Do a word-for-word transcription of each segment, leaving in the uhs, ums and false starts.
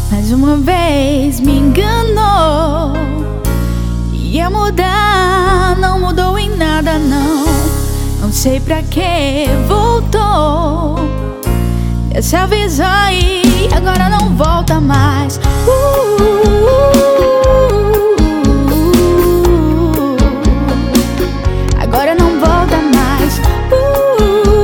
Mais uma vez me enganou. Ia mudar, não mudou em nada não. Não sei pra que voltou. Dessa vez aí, agora não volta mais. uh, uh, uh, Agora não volta mais. uh,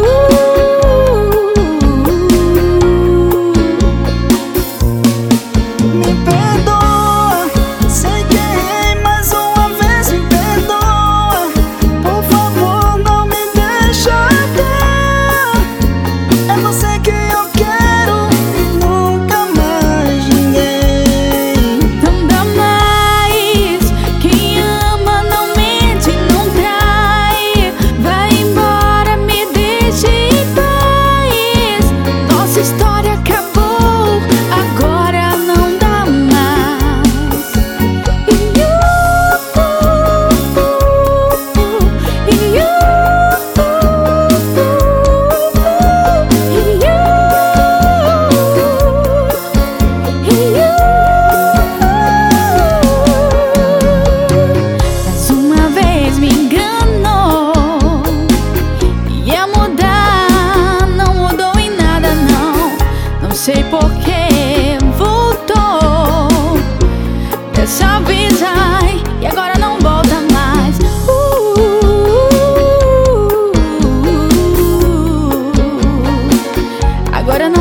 Me perdoa, sei que errei, mais uma vez me perdoa. Por favor, não me deixa ter. É você que eu quero e nunca mais ninguém. Não dá mais. Quem ama não mente, não trai. Vai embora, me deixe em paz. Nossa história acabou, agora não dá mais. E you, e you, mais uma vez me enganou. Ia mudar, não mudou em nada não. Não sei por que voltou. Dessa vez ai, e agora não volta mais. uh, uh, uh, uh. Agora